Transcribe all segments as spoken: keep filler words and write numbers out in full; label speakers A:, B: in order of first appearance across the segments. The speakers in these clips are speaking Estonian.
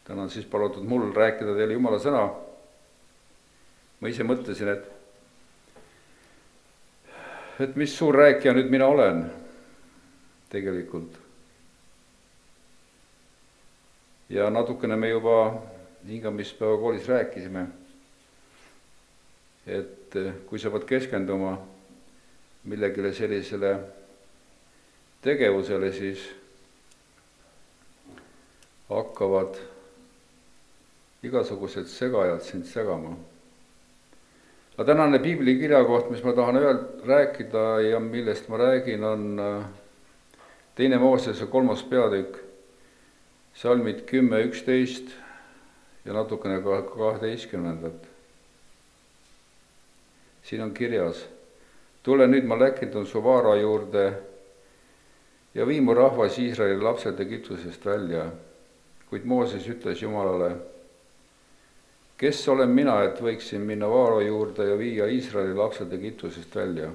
A: täna on siis palutud mul rääkida teile Jumala sõna. Ma ise mõtlesin, et, et mis suur rääkija nüüd mina olen tegelikult. Ja natukene me juba hingamispäeva koolis rääkisime, et kui sa pead keskenduma millegile sellisele tegevusele, siis hakkavad igasugused segajad sind segama. Aga tänane piibli kirjakoht, mis ma tahan öelda, rääkida ja millest ma räägin, on teine Moosese kolmas peatükk, salmid kümme, üksteist ja natukene kaheteistkümnendat. Siin on kirjas: tule nüüd, ma läkitun su vaara juurde ja vii mu rahvas Iisraeli lapsed Egiptusest välja. Kuid Mooses ütles Jumalale: kes olen mina, et võiksin minna vaara juurde ja viia Iisraeli lapsed Egiptusest välja?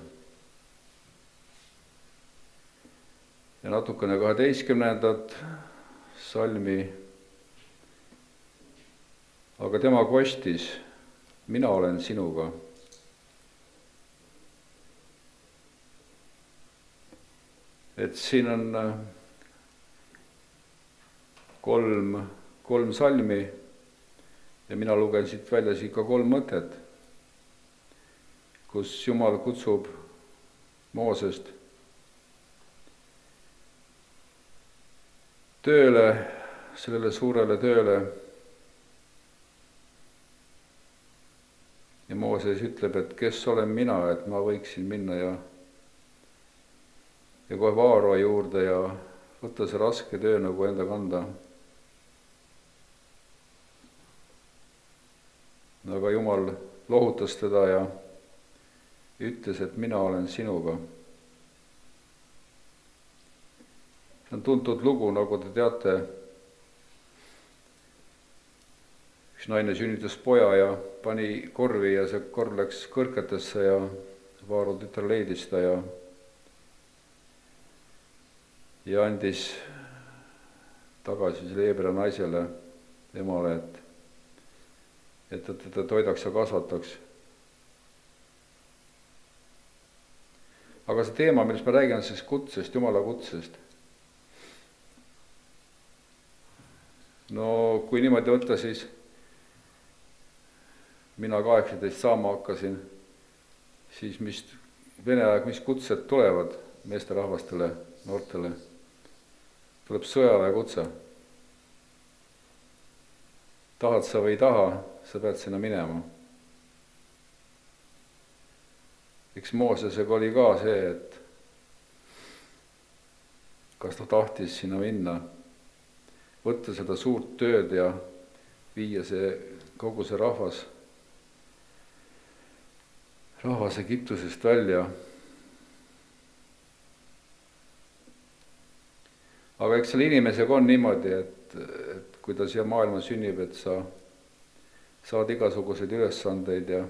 A: Ja natukene kaheteistkümnendat salmi. Aga tema kostis: mina olen sinuga. Et siin on kolm, kolm salmi ja mina lugen siit välja siit ka kolm mõtet, kus Jumal kutsub Moosest tööle, sellele suurele tööle. Ja Mooses ütleb, et kes olen mina, et ma võiksin minna ja ja kohe vaara juurde ja võtta see raske töö nagu enda kanda. Aga Jumal lohutas teda ja ütles, et mina olen sinuga. See on tuntud lugu, nagu te teate. Üks naine sünnitas poja ja pani korvi ja see korv läks kõrketesse ja vaaru tütar leidis ta ja ja andis tagasi selle Heebrea naisele, emale, et, et ta teda toidaks ja kasvataks. Aga see teema, millest ma räägin, on siis kutsest, Jumala kutsest. No kui niimoodi võtta, siis mina kaheksateist saama hakkasin, siis mis Vene aeg, mis kutsed tulevad meesterahvastele, noortele, tuleb sõjaväe kutse. Tahad sa või ei taha, sa pead sinna minema. Eks Moosesega oli ka see, et kas ta tahtis sinna minna, võtta seda suurt tööd ja viia see, kogu see rahvas, rahvas Egiptusest välja. Aga eks selle inimesega on niimoodi, et, et kui ta siia maailma sünnib, et sa saad igasuguseid ülesandeid ja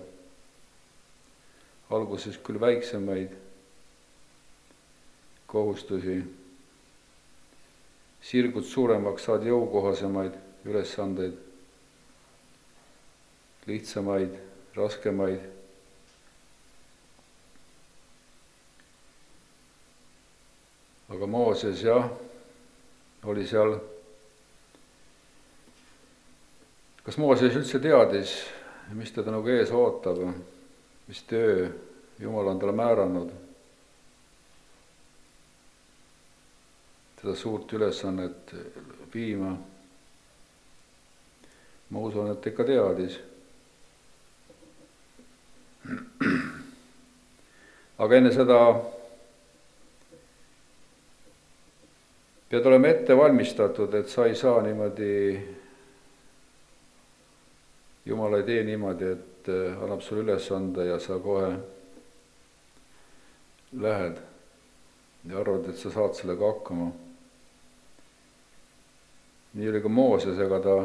A: alguses küll väiksemaid kohustusi, sirgud suuremaks, saad jõukohasemaid ülesandeid, lihtsamaid, raskemaid. Aga Mooses jah, oli seal. Kas Mooses üldse teadis, mis teda nagu ees ootab, mis töö Jumal on talle määranud? Teda suurt ülesannet viima. Ma usun, et ikka teadis. Aga enne seda pead olema ette valmistatud, et sa ei saa niimoodi, Jumal ei tee niimoodi, et annab sulle ülesande ja sa kohe lähed ja arvad, et sa saad sellega hakkama. Nii oli ka Moosesega, ta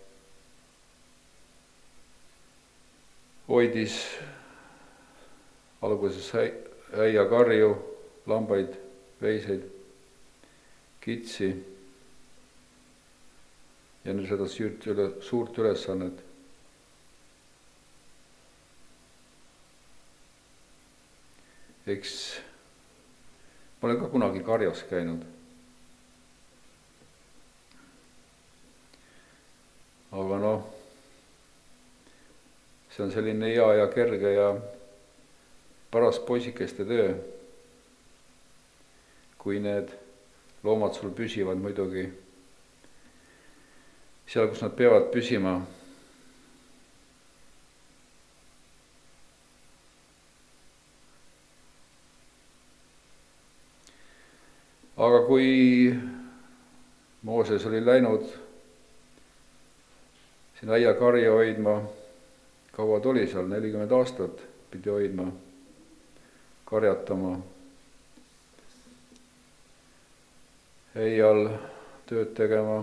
A: hoidis alguses äia karju, lambaid, veiseid, kitsi enne seda suurt, üle, suurt ülesannet. Eks ma olen ka kunagi karjas käinud. Aga noh, see on selline hea ja kerge ja paras poisikeste töö, kui need loomad sul püsivad muidugi seal, kus nad peavad püsima. Aga kui Mooses oli läinud siin aiakarja hoidma, kaua ta oli seal, nelikümmend aastat pidi hoidma, karjatama, heial tööd tegema.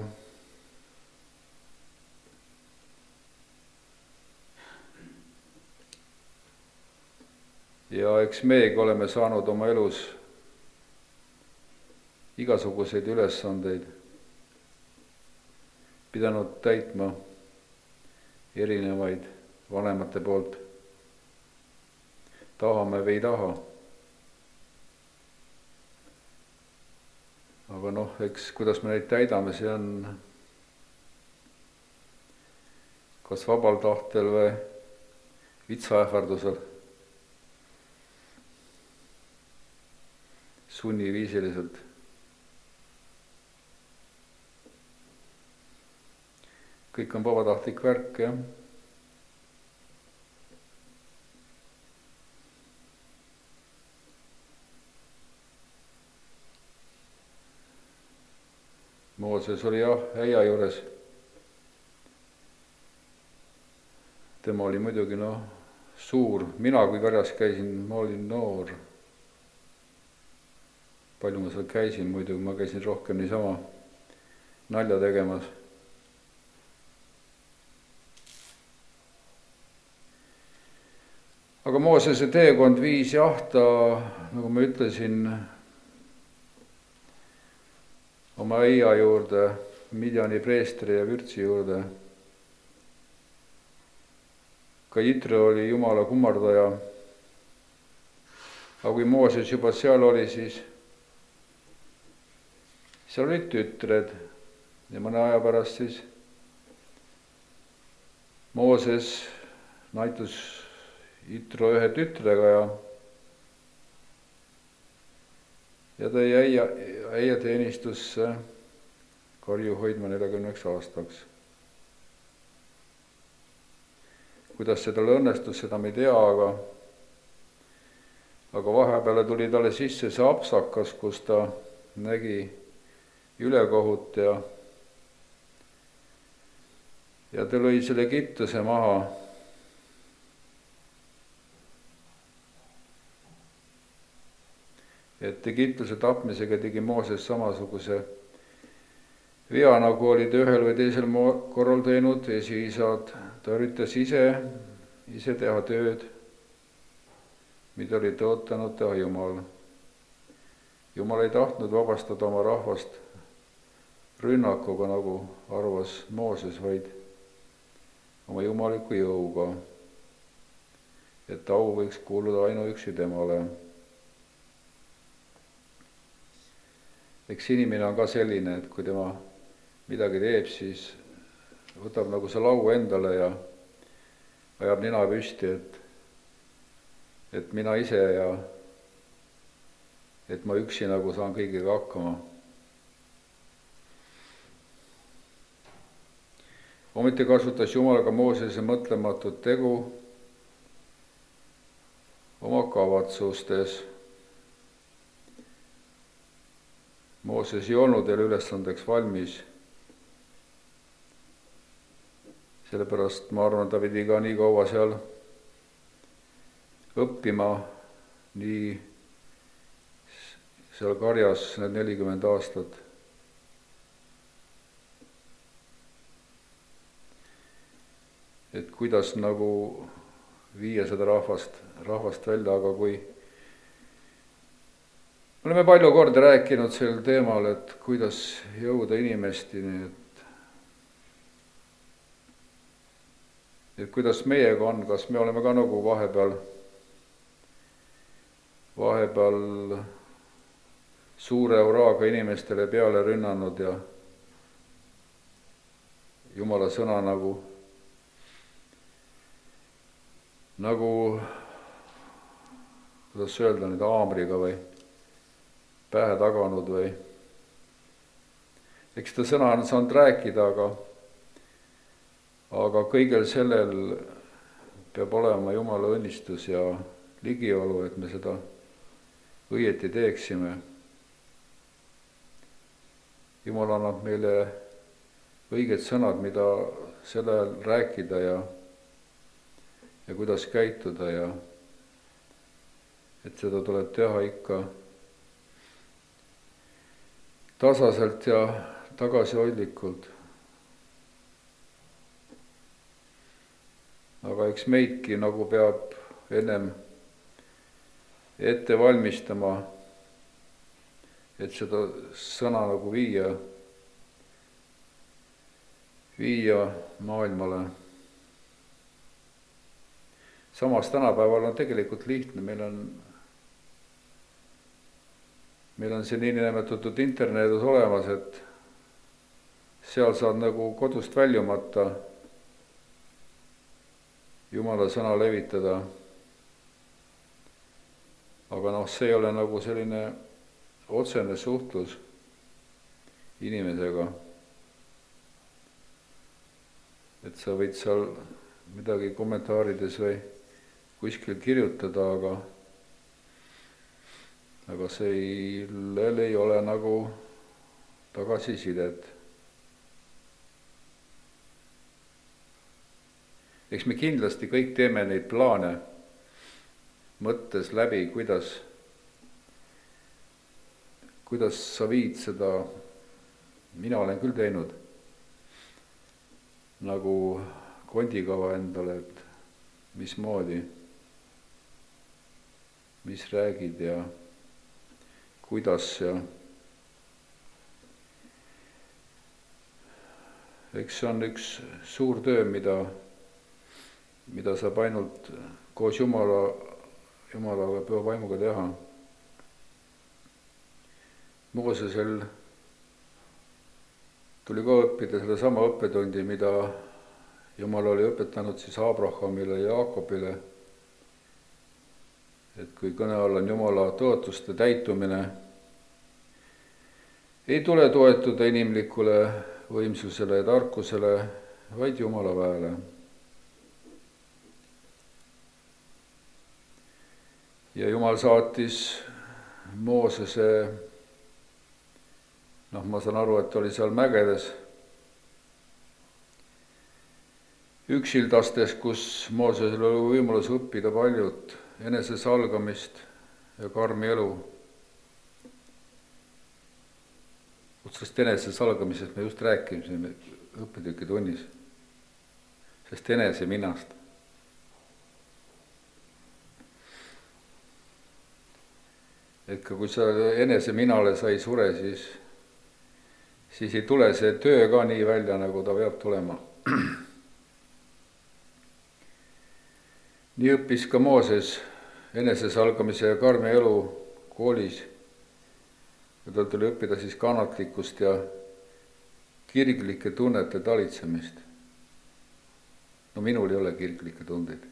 A: Ja eks meiegi oleme saanud oma elus igasuguseid ülesandeid, pidanud täitma erinevaid vanemate poolt, tahame või ei taha. Aga noh, eks kuidas me neid täidame, see on kas vabal tahtel või vitsaähvardusel, sunniviisiliselt. Kõik on vabatahtlik värk, jah. Mooses oli jah äia juures. Tema oli muidugi noh suur. Mina kui karjas käisin, ma olin noor. Palju ma seal käisin, muidugi ma käisin rohkem niisama nalja tegemas. Aga Moosese teekond viis jah, ta, nagu ma ütlesin, oma äia juurde, Midjani preestri ja vürtsi juurde. Ka Jitro oli Jumala kummardaja. Aga kui Mooses juba seal oli, siis seal olid tütred ja mõne aja pärast siis Mooses naitus Jitro ühe tütrega ja ja ta jäi äia teenistusse karju hoidma neljakümneks aastaks. Kuidas see talle õnnestus, seda me ei tea, aga aga vahepeale tuli talle sisse see apsakas, kus ta nägi ülekohut ja ja ta lõi selle Egiptuse maha. Et Egiptuse tapmisega tegi Mooses samasuguse vea, nagu oli ta ühel või teisel korral teinud esiisad. Ta üritas ise, ise teha tööd, mida oli tõotanud teha Jumal. Jumal ei tahtnud vabastada oma rahvast rünnakuga, nagu arvas Mooses, vaid oma jumaliku jõuga, et au võiks kuuluda ainuüksi temale. Eks inimene on ka selline, et kui tema midagi teeb, siis võtab nagu see lau endale ja ajab nina püsti, et, et mina ise ja et ma üksi nagu saan kõigiga hakkama. Ometi kasutas Jumal ka Moosese mõtlematut tegu oma kavatsustes. Mooses ei olnud veel ülesandeks valmis. Sellepärast ma arvan, ta pidi ka nii kaua seal õppima, nii seal karjas need nelikümmend aastat. Et kuidas nagu viia seda rahvast, rahvast välja, aga kui me oleme palju korda rääkinud sel teemal, et kuidas jõuda inimesteni, et et kuidas meiega on, kas me oleme ka nagu vahepeal, vahepeal suure uraaga inimestele peale rünnanud ja Jumala sõna nagu, nagu, kuidas öelda nüüd, haamriga või pähe taganud või. Eks ta sõna on saanud rääkida, aga, aga kõigel sellel peab olema Jumala õnnistus ja ligiolu, et me seda õieti teeksime. Jumal annab meile õiged sõnad, mida selle ajal rääkida ja, ja kuidas käituda ja et seda tuleb teha ikka tasaselt ja tagasihoidlikult. Aga eks meidki nagu peab ennem ette valmistama, et seda sõna nagu viia, viia maailmale. Samas tänapäeval on tegelikult lihtne, meil on, meil on see niinimetatud interneedus olemas, et seal saad nagu kodust väljumata Jumala sõna levitada. Aga noh, see ei ole nagu selline otsene suhtlus inimesega. Et sa võid seal midagi kommentaarides või kuskil kirjutada, aga, aga sellel ei ole nagu tagasisidet. Eks me kindlasti kõik teeme neid plaane mõttes läbi, kuidas, kuidas sa viid seda, mina olen küll teinud, nagu kondikava endale, et mismoodi, mis räägid ja kuidas ja eks see on üks suur töö, mida, mida saab ainult koos Jumala, Jumala püha vaimuga teha. Moosesel tuli ka õppida selle sama õppetundi, mida Jumal oli õpetanud siis Abrahamile ja Jaakobile, et kui kõne all on Jumala tõotuste täitumine, ei tule toetuda inimlikule võimsusele ja tarkusele, vaid Jumala väele. Ja Jumal saatis Moosese, noh, ma saan aru, et oli seal mägedes, üksildastes, kus Moosesel oli võimalus õppida paljut enesesalgamist ja karmi elu. Otsast enesesalgamisest me just rääkisime õppetüki tunnis, sest enese minast. Et ka kui sa enese minale sai sure, siis, siis ei tule see töö ka nii välja, nagu ta peab tulema. Nii õppis ka Mooses enesesalgamise ja karmi elu koolis. Ja tal tuli õppida siis kannatlikkust ja kirglike tunnete talitsemist. No minul ei ole kirglikke tundeid.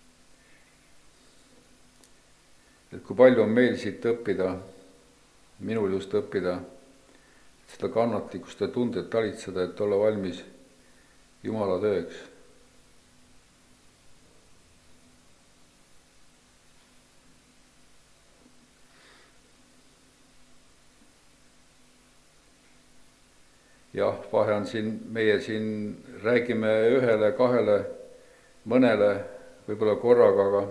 A: Et kui palju on meil siit õppida, minul just õppida, seda kannatlikkust ja tundet talitseda, et olla valmis Jumala tööks. Jah, vahe on siin, meie siin räägime ühele, kahele, mõnele, võib-olla korraga, aga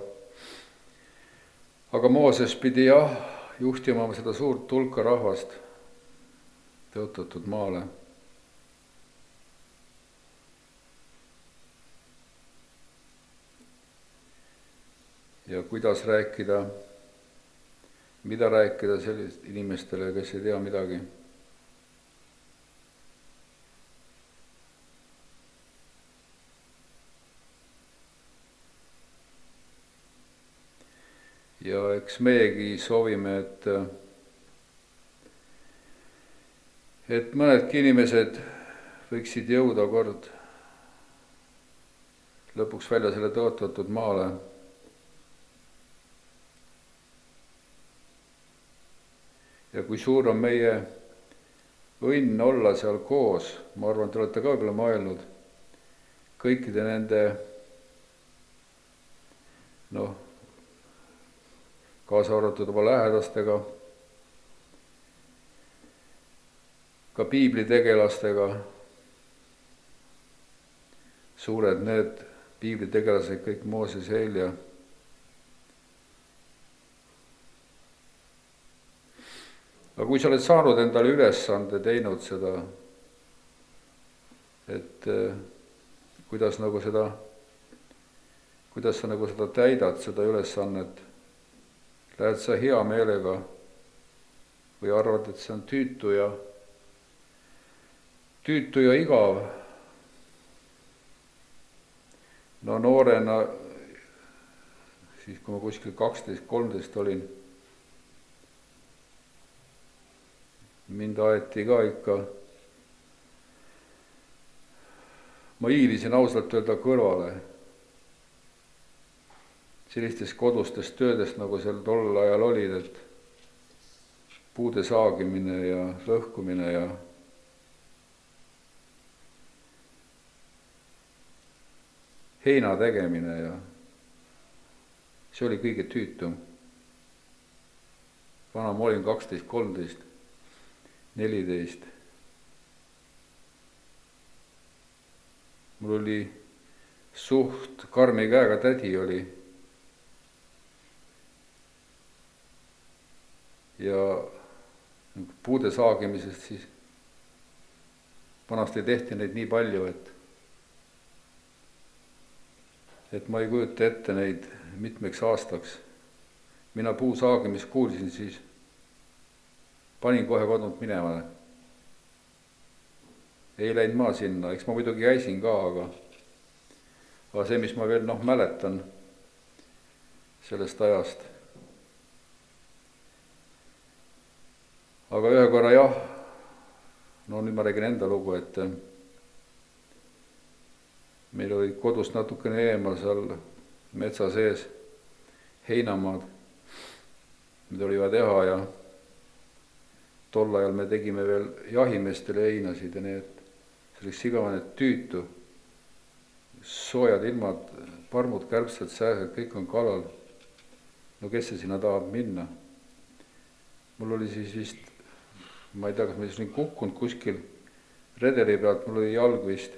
A: Aga Mooses pidi jah juhtima seda suurt tulka rahvast tõotatud maale. Ja kuidas rääkida, mida rääkida sellist inimestele, kes ei tea midagi. ja eks meiegi soovime, et et mõnedki inimesed võiksid jõuda kord lõpuks välja selle tõotatud maale. Ja kui suur on meie õnn olla seal koos, ma arvan, te olete ka võib-olla mõelnud kõikide nende noh, kaasa arvatud oma lähedastega, ka piiblitegelastega, suured need piiblitegelased, kõik Mooses ja Eelja. Aga kui sa oled saanud endale ülesande, teinud seda, et kuidas nagu seda, kuidas sa nagu seda täidad, seda ülesannet, lähed sa hea meelega või arvad, et see on tüütu ja, tüütu ja igav. No noorena, siis kui ma kuskil kaksteist kolmteist olin, mind aeti ka ikka, ma hiilisin ausalt öelda kõrvale sellistest kodustest töödest, nagu seal tol ajal olid, et puude saagimine ja lõhkumine ja heina tegemine ja see oli kõige tüütum. Vana ma olin kaksteist kolmteist, neliteist. Mul oli suht karmi käega tädi oli ja puude saagimisest siis vanasti tehti neid nii palju, et et ma ei kujuta ette neid mitmeks aastaks. Mina puu saagimist kuulsin, siis panin kohe kodunt minema. Ei läinud ma sinna, eks ma muidugi käisin ka, aga, aga see, mis ma veel noh, mäletan sellest ajast. Aga ühe korra jah, no nüüd ma räägin enda lugu, et meil oli kodust natukene eemal seal metsa sees heinamaad, mida oli vaja teha ja tol ajal me tegime veel jahimeestele heinasid ja need, see oli sigavane tüütu, soojad ilmad, parmud, kärbsed, sääsed, kõik on kalal. No kes see sinna tahab minna? Mul oli siis vist, ma ei tea, kas ma siis olin kukkunud kuskil redeli pealt, mul oli jalg vist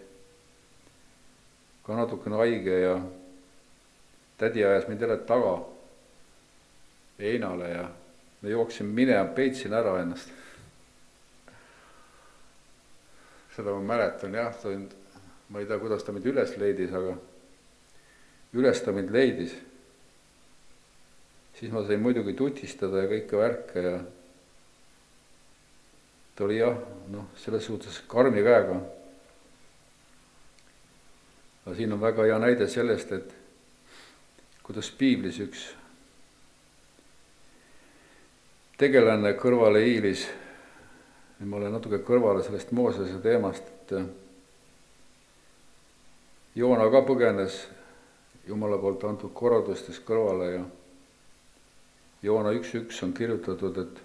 A: ka natukene haige ja tädi ajas mind jälle taga heinale ja me jooksin minema, peitsin ära ennast. Seda ma mäletan jah, ma ei tea, kuidas ta mind üles leidis, aga üles ta mind leidis. Siis ma sain muidugi tutistada ja kõike värke ja ta oli jah, noh, selles suhtes karmi käega. Aga siin on väga hea näide sellest, et kuidas piiblis üks tegelane kõrvale hiilis, ja ma olen natuke kõrvale sellest Moosese teemast, et Joona ka põgenes Jumala poolt antud korraldustest kõrvale ja Joona üks üks on kirjutatud, et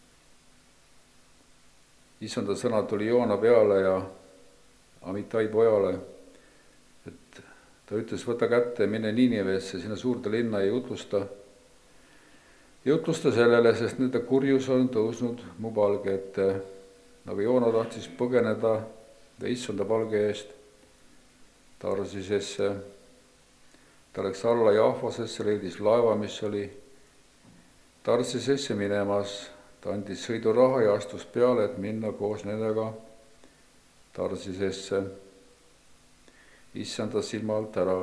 A: issanda sõna tuli Joona peale ja Amitai pojale, et ta ütles, võta kätte, mine Niinivesse, sinna suurde linna ja jutlusta, jutlusta sellele, sest nende kurjus on tõusnud mu palge ette. Aga Joona tahtis põgeneda ja issanda palge eest Tarsisesse. Ta läks alla Jahvasesse, leidis laeva, mis oli Tarsisesse minemas. Ta andis sõiduraha ja astus peale, et minna koos nendega Tarsisesse. Issanda silma alt ära.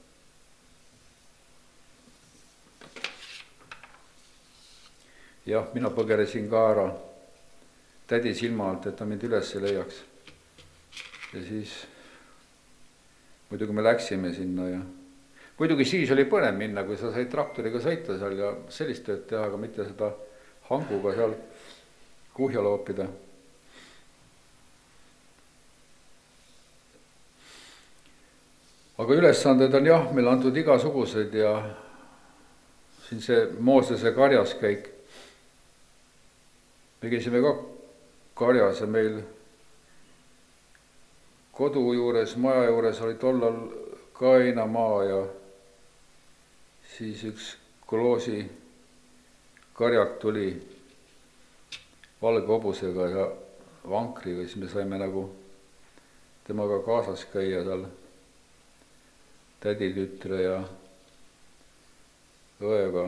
A: Jah, mina põgenesin ka ära tädi silma alt, et ta mind üles leiaks. Ja siis muidugi me läksime sinna ja muidugi siis oli põnev minna, kui sa said traktoriga sõita seal ja sellist tööd teha, aga mitte seda hanguga seal kuhja loopida. aga ülesanded on jah, meile antud igasugused ja siin see Moosese karjas käik. me käisime ka karjas ja meil kodu juures, maja juures oli tollal kainamaa ja siis üks koloosi karjak tuli valge hobusega ja vankriga, siis me saime nagu temaga kaasas käia seal täditütre ja õega.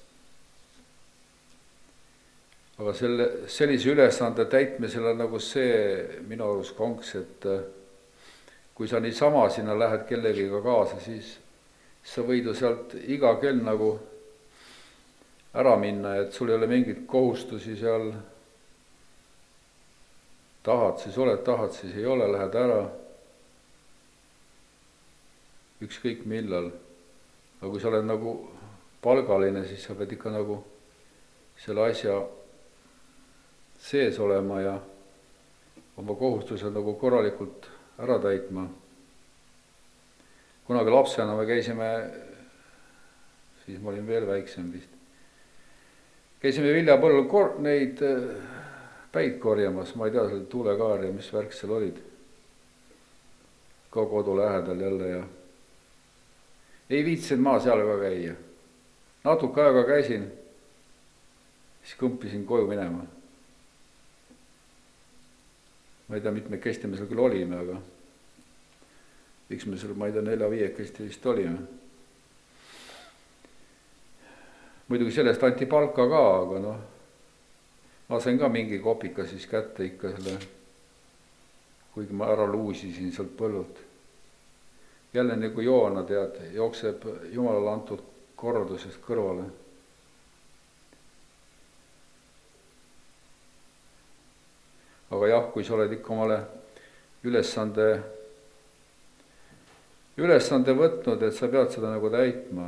A: aga selle, sellise ülesande täitmisel on nagu see minu arust konks, et kui sa niisama sinna lähed kellegiga kaasa, siis sa võid ju sealt iga kell nagu ära minna, et sul ei ole mingeid kohustusi seal. tahad, siis oled, tahad, siis ei ole, lähed ära. ükskõik millal. aga kui sa oled nagu palgaline, siis sa pead ikka nagu selle asja sees olema ja oma kohustused nagu korralikult ära täitma. kunagi lapsena me käisime, siis ma olin veel väiksem vist, käisime viljapõllul kor-, neid päid korjamas, ma ei tea, seal tuulekaar ja mis värk seal olid. ka kodu lähedal jälle ja ei viitsinud maa seal ka käia. natuke aega käisin, siis kõmpisin koju minema. ma ei tea, mitmekesti me seal küll olime, aga miks me seal, ma ei tea, nelja-viiekesti vist olime. muidugi sellest anti palka ka, aga noh, ma sain ka mingi kopika siis kätte ikka selle, kuigi ma ära luusisin sealt põllult. jälle nagu Joona, tead, jookseb Jumalale antud korraldusest kõrvale. aga jah, kui sa oled ikka omale ülesande, ülesande võtnud, et sa pead seda nagu täitma,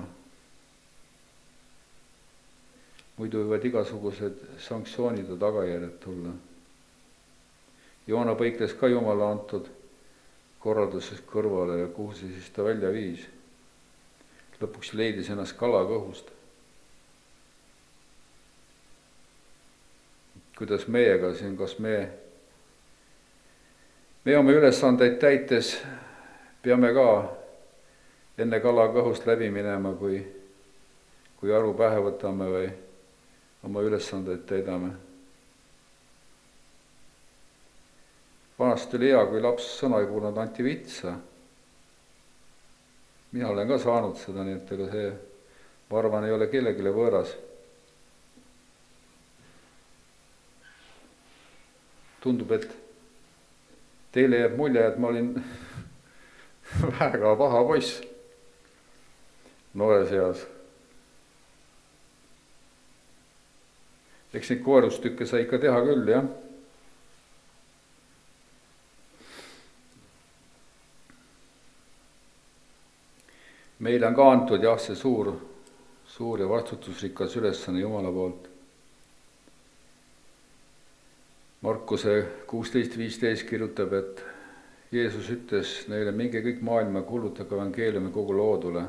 A: muidu võivad igasugused sanktsioonid ja tagajärjed tulla. Joona põikles ka Jumala antud korraldusest kõrvale ja kuhu see siis ta välja viis. lõpuks leidis ennast kalakõhust. kuidas meiega siin, kas me, me oma ülesandeid täites peame ka enne kalakõhust läbi minema, kui, kui aru pähe võtame või oma ülesandeid täidame. vanasti oli hea, kui laps sõna ei kuulnud, anti vitsa. mina olen ka saanud seda, nii et ega see, ma arvan, ei ole kellelegi võõras. tundub, et teile jääb mulje, et ma olin väga paha poiss noores eas. eks neid koorustükke sai ikka teha küll, jah. meile on ka antud jah, see suur, suur ja vastutusrikas ülesanne Jumala poolt. Markuse kuusteist viisteist kirjutab, et Jeesus ütles neile, minge kõik maailma, kuulutage evangeeliumi kogu loodule.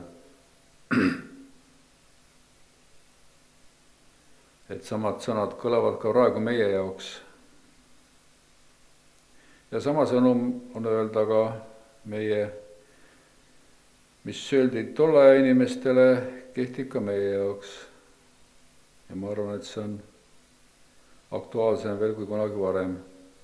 A: et samad sõnad kõlavad ka praegu meie jaoks. ja sama sõnum on öelda ka meie, mis öeldi tolle aja inimestele, kehtib ka meie jaoks. ja ma arvan, et see on aktuaalsem veel kui kunagi varem.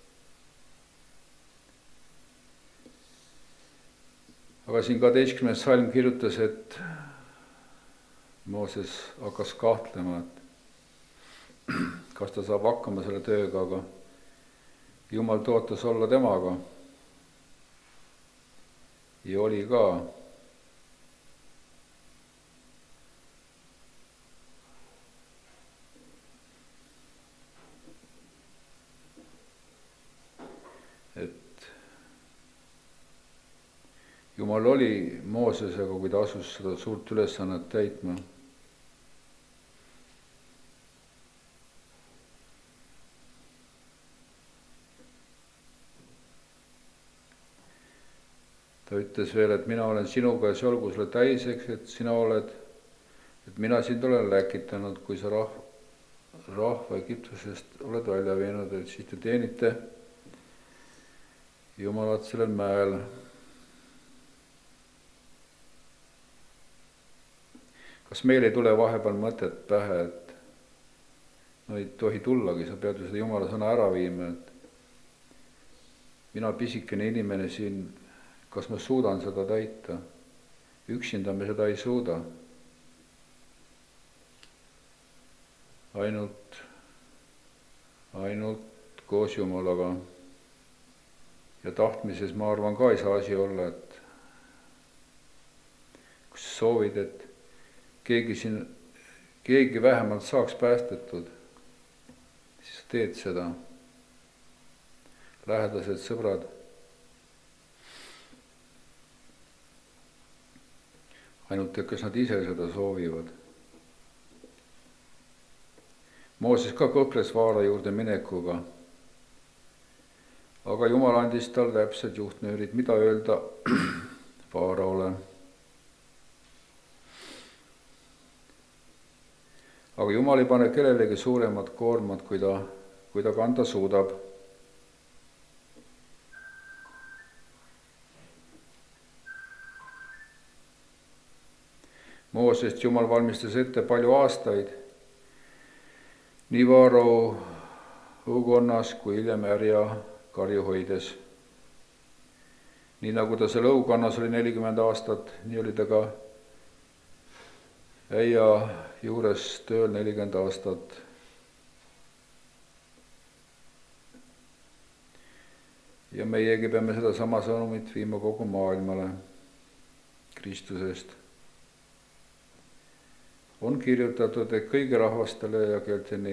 A: aga siin kaheteistkümnes salm kirjutas, et Mooses hakkas kahtlema, et kas ta saab hakkama selle tööga, aga Jumal tootas olla temaga. ja oli ka. Jumal oli oli Moosesega, kui ta asus seda suurt ülesannet täitma. ta ütles veel, et mina olen sinuga ja see olgu sulle täiseks, et sina oled, et mina sind olen läkitanud, kui sa rahva, rahva Egiptusest oled välja viinud, et siis te teenite Jumalat sellel mäel. kas meil ei tule vahepeal mõtet pähe, et no ei tohi tullagi, sa pead ju seda Jumala sõna ära viima, et mina pisikene inimene siin, kas ma suudan seda täita? Üksinda me seda ei suuda. Ainult, ainult koos Jumalaga. Ja tahtmises ma arvan ka ei saa asi olla, et kui sa soovid, et keegi siin, keegi vähemalt saaks päästetud, siis teed seda. Lähedased sõbrad. Ainult, et kas nad ise seda soovivad. Mooses ka kõhkles vaara juurde minekuga, aga Jumal andis tal täpsed juhtnöörid, mida öelda vaaraole. Aga Jumal ei pane kellelegi suuremat koormat, kui ta, kui ta kanda suudab. Moosest Jumal valmistas ette palju aastaid, nii Vaaro õukonnas kui hiljem Härja karju hoides. Nii nagu ta seal õukonnas oli nelikümmend aastat, nii oli ta ka äia juures tööl nelikümmend aastat. Ja meiegi peame seda sama sõnumit viima kogu maailmale Kristusest. On kirjutatud, et kõigi rahvastele ja keelteni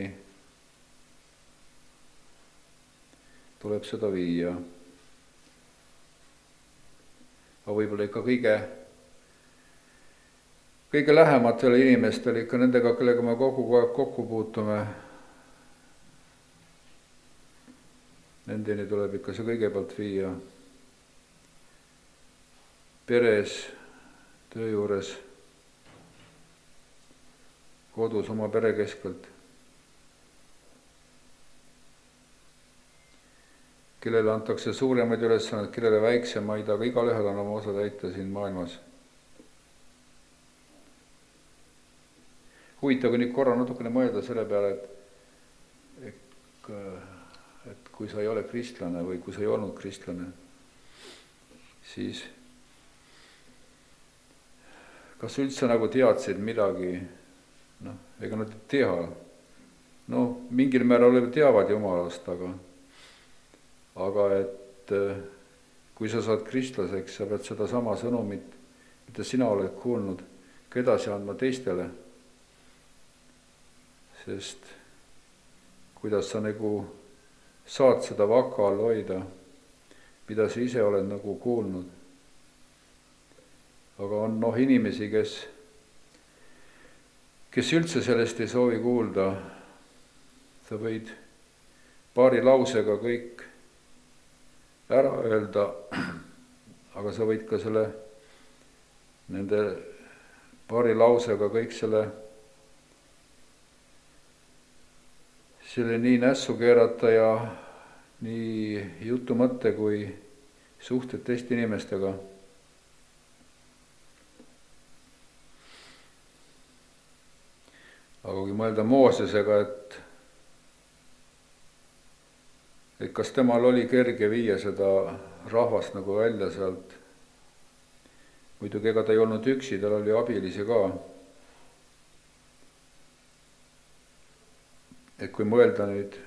A: tuleb seda viia. Aga võib-olla ikka kõige, kõige lähematele inimestele, ikka nendega, kellega me kogu aeg kokku puutume, nendeni tuleb ikka see kõigepealt viia. Peres, töö juures, kodus oma pere keskelt. Kellele antakse suuremaid ülesandeid, kellele väiksemaid, aga igalühel on oma osa täita siin maailmas. Huvitav, kui nüüd korra natukene mõelda selle peale, et, et, et kui sa ei ole kristlane või kui sa ei olnud kristlane, siis kas üldse nagu teadsid midagi? No, ega nad ei tea. No, mingil määral teavad Jumalast, aga, aga et kui sa saad kristlaseks, sa pead seda sama sõnumit, mida sina oled kuulnud, edasi andma teistele. Sest kuidas sa nagu saad seda vaka all hoida, mida sa ise oled nagu kuulnud. Aga on noh inimesi, kes kes üldse sellest ei soovi kuulda, sa võid paari lausega kõik ära öelda, aga sa võid ka selle, nende paari lausega kõik selle, selle nii nässu keerata ja nii jutu mõtte kui suhted teiste inimestega. Aga kui mõelda Moosesega, et, et kas temal oli kerge viia seda rahvast nagu välja sealt. Muidugi ega ta ei olnud üksi, tal oli abilisi ka. Et kui mõelda nüüd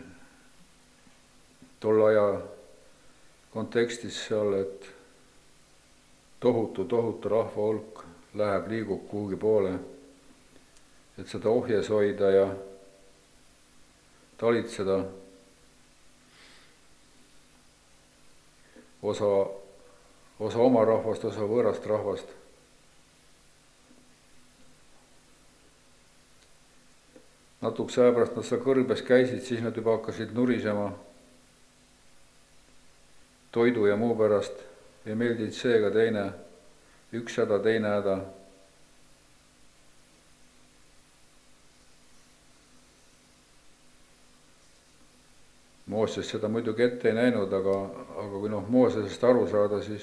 A: tol aja kontekstis seal, et tohutu, tohutu rahva hulk läheb, liigub kuhugi poole, et seda ohjes hoida ja talitseda. Osa, osa oma rahvast, osa võõrast rahvast. Natukese aja pärast nad seal kõrbes käisid, siis nad juba hakkasid nurisema toidu ja muu pärast. Ei meeldinud see ega teine, üks häda, teine häda. Mooses seda muidugi ette ei näinud, aga, aga kui noh, Moosesest aru saada, siis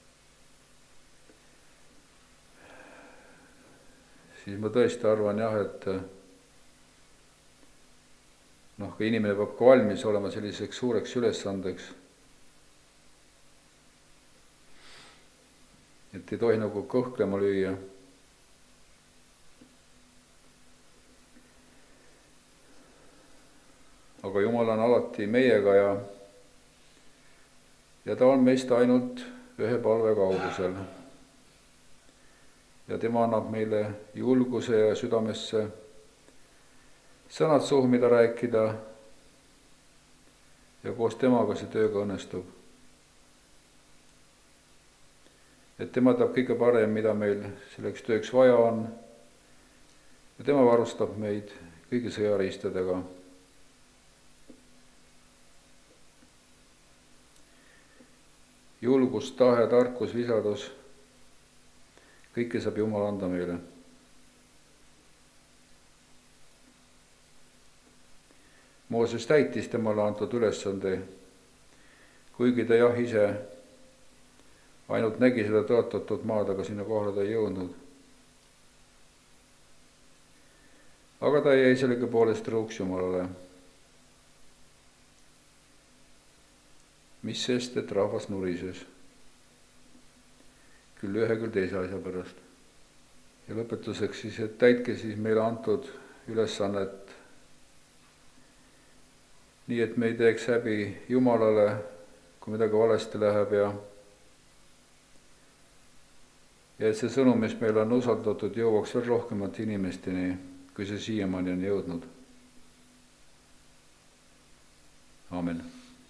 A: siis ma tõesti arvan jah, et noh, ka inimene peab ka valmis olema selliseks suureks ülesandeks. Et ei tohi nagu kõhklema lüüa. Aga Jumal on alati meiega ja, ja ta on meist ainult ühe palve kaugusel. Ja tema annab meile julguse ja südamesse sõnad suhu, mida rääkida, ja koos temaga see tööga õnnestub. Et tema teab kõige parem, mida meil selleks tööks vaja on, ja tema varustab meid kõigi sõjariistadega. Julgus, tahe, tarkus, visadus, kõike saab Jumal anda meile. Mooses täitis temale antud ülesande, kuigi ta jah ise ainult nägi seda tõotatud maad, aga sinna kohale ta ei jõudnud. Aga ta jäi sellega poolest rõuks Jumalale. Mis sest, et rahvas nurises. Küll ühe, küll teise asja pärast. Ja lõpetuseks siis, et täitke siis meile antud ülesannet nii, et me ei teeks häbi Jumalale, kui midagi valesti läheb ja ja et see sõnum, mis meile on usaldatud, jõuaks veel rohkemate inimesteni, kui see siiamaani on jõudnud. Aamen.